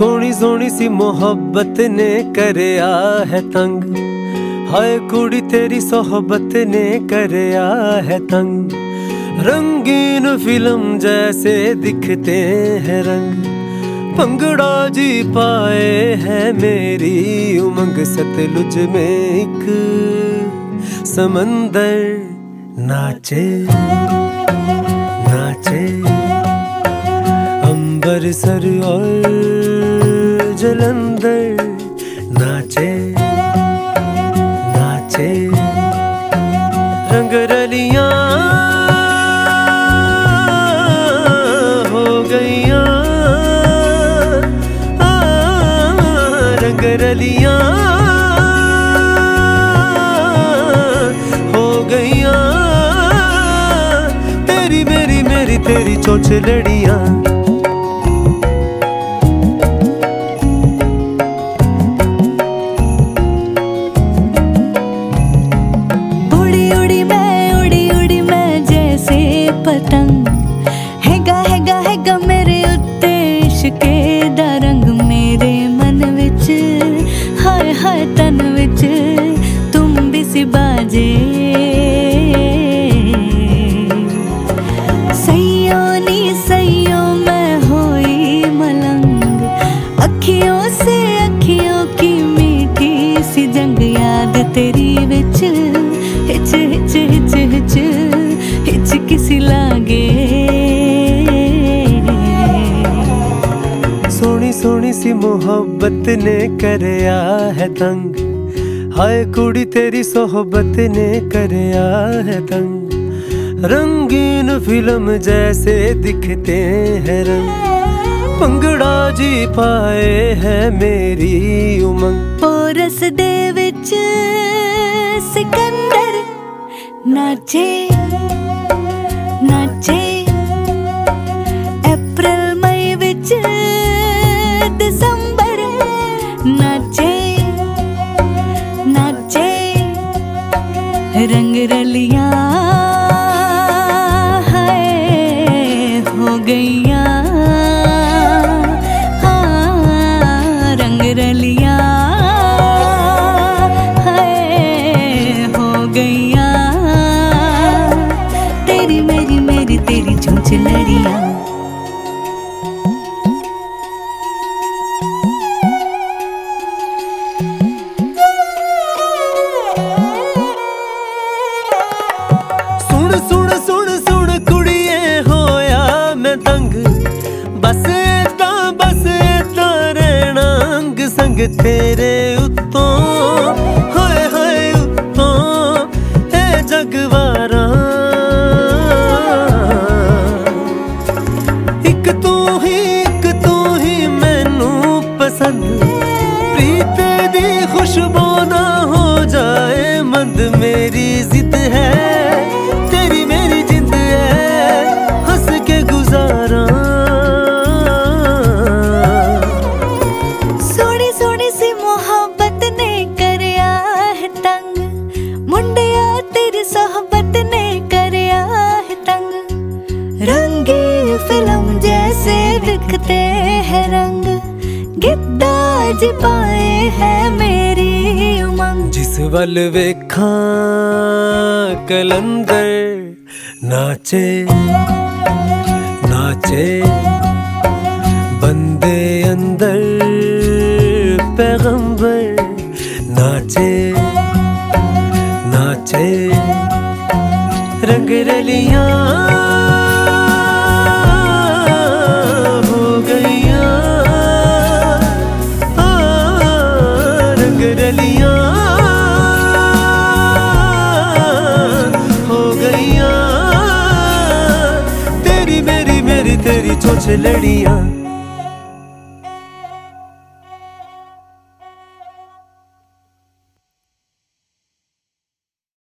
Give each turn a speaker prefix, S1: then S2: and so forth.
S1: सोनी सोनी सी मोहब्बत ने करया है तंग, हाय कुड़ी तेरी सोहबत ने करया है तंग। रंगीन फिल्म जैसे दिखते हैं रंग, भंगड़ा जी पाए है मेरी उमंग। सतलुज में एक समंदर नाचे नाचे, अम्बरसर और जलंधर नाचे नाचे। रंग रलियां हो गईयां, रंग रलियां हो गईयां। तेरी मेरी मेरी तेरी चोचलड़ियां।
S2: पतंग हैगा हैगा हैगा मेरे उत्ते इश्के दा रंग, मेरे मन विच हाय हाय तन विच तुम भी सी बाजे। सैयों नी सैयों मैं होई मलंग, अखियों से अखियों की मीठी सी जंग। याद तेरी विच हिच हिच हिच हिच हिच किसी लागे।
S1: सोनी सोनी सी मोहब्बत ने करया है तंग, हाय कुड़ी तेरी सोहबत ने करया है तंग। रंगीन फिल्म जैसे दिखते हैं रंग, भंगड़ा जी पाए है मेरी उमंग।
S2: पोरस दे विच सिकंदर नाचे नाचे, अप्रैल मई विच दिसंबर नाचे नाचे। रंग रलियां हाय हो गईयां, हाँ रंग रलियां हाय हो गईयां। तेरी मेरी मेरी तेरी चोचलड़ियां।
S1: सुन सुन सुन सुन कुड़िए होया मैं तंग, बस एदा रहना अंग संग तेरे उत्तों हाय हाय उत्तों ए जगवारा। एक तू ही मैनू पसंद, प्रीत दी खुशबू ना हो जाए मंद। मेरी जिद है तेरी मेरी जिंद है, हंस के गुजारा।
S2: सोनी सोनी सी मोहब्बत ने करया है तंग, मुंडिया तेरी सोहबत ने करया है तंग। रंगीन फिल्म जैसे दिखते हैं रंग, गिद्दा जी पाए है मेरी उमंग।
S1: जिस वल वेखां कलंदर नाचे नाचे, बंदे अंदर पैगंबर नाचे नाचे। रंग रलियां हो गईयां, रंग रलियां हो गईयां। तेरी मेरी मेरी तेरी चोचलड़ियां।